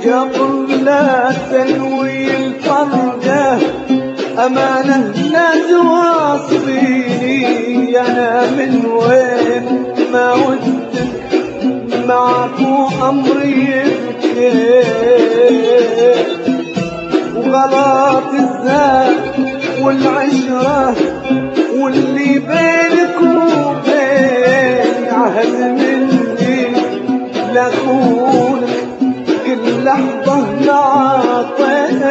قبل لا تنوي الفرقة أمانة لا توصيني أنا من وين ما ودك معك وأمري بكيت وغلط الزاد والعشرة واللي بينك وبين عهد مني لأكونك كل لحظة نعطيت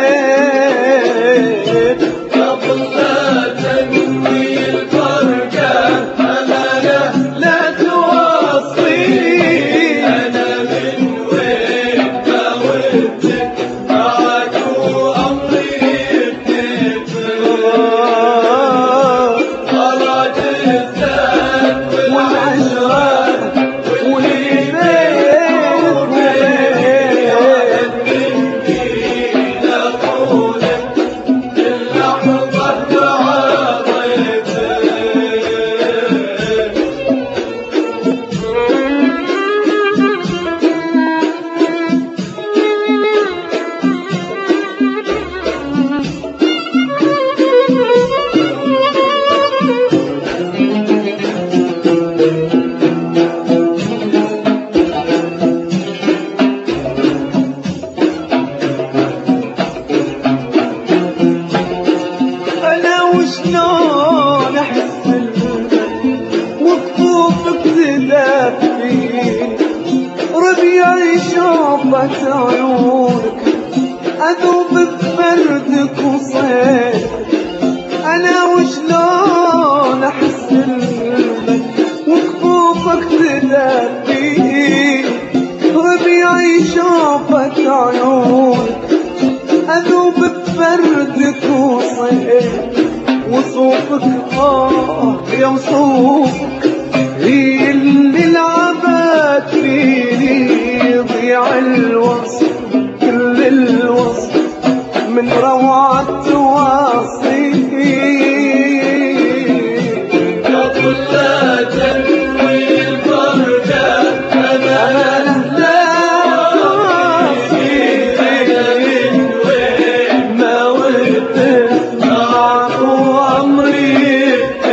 قبل لا تنوي الفرقة أمانة لا توصيني أنا من وين ما ودك معك وأمري بكيف غلط الزاد والعشرة واللي بينك وبين شلون احس وقفوفك تدفيني ربيع شوفة عيونك اذوب ببردك وصيف انا وشلون احس وقفوفك تدفيني ربيع شوفة عيونك اذوب ببردك وصيف وصوفك يا وصوفك هي اللي لعبت فيني يضيع الوصف كل الوصف من روعة تواصيك قبل لا تنوي الفرقة أمانة لا توصيني ما ودك معك وأمري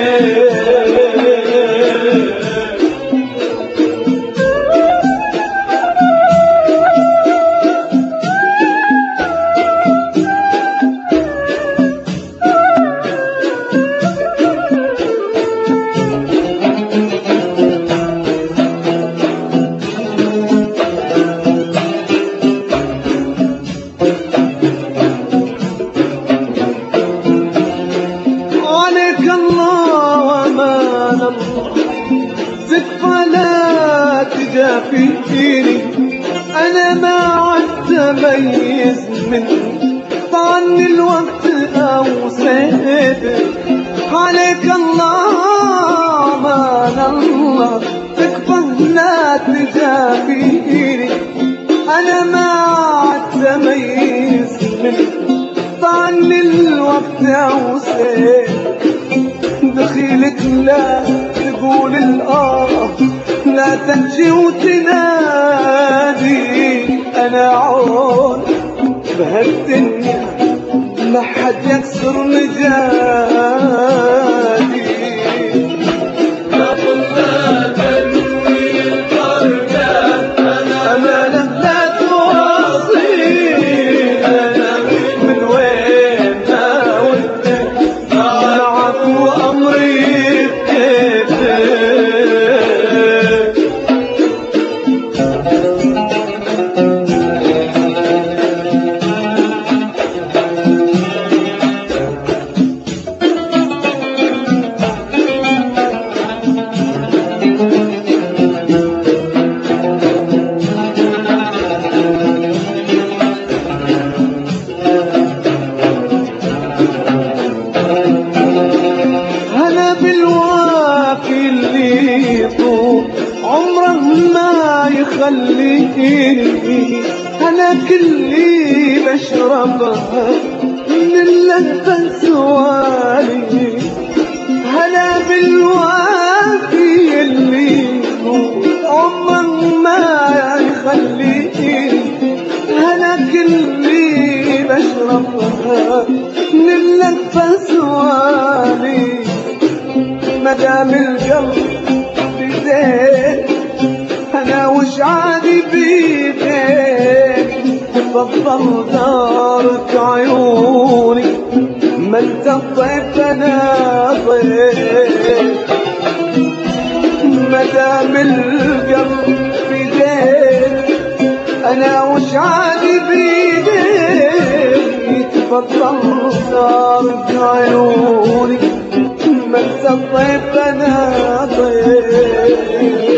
عليك الله وأمان الله تكفى لا تجافيني أنا ما عدت أميز من طعن الوقت أو سيفك عليك الله وأمان الله تكفى لا تجافيني أنا ما عدت أميز من طعن الوقت أو سيفك دخيلك لا تقول لا تمشي وتنادي أنا عون بهالدنيا ما حد يكسر مجادي قبل لا تنوي الفرقة أمانة لا توصيني أنا من وين ما ودك معك وأمري بكيفك هلا بالوافي اللي طول عمره ما يخليني هلا كلي بشربها من اللذة سوالي هلا بالوافي اللي طول عمره ما يخليني من اللهفة سوالي مدام القلب بيديك انا وش عادي بيديك تفضل دارك عيوني ما انت الضيف انا ضيف مدام القلب بيديك انا وش عادي بيديك تفضل دارك عيوني ما انت الضيف انا ضيف